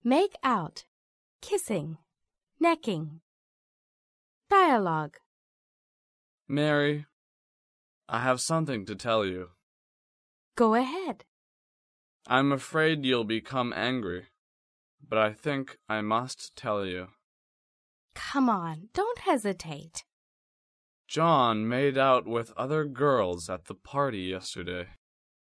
Make out. Kissing. Necking. Dialogue. Mary, I have something to tell you. Go ahead. I'm afraid you'll become angry, but I think I must tell you. Come on, don't hesitate. John made out with other girls at the party yesterday.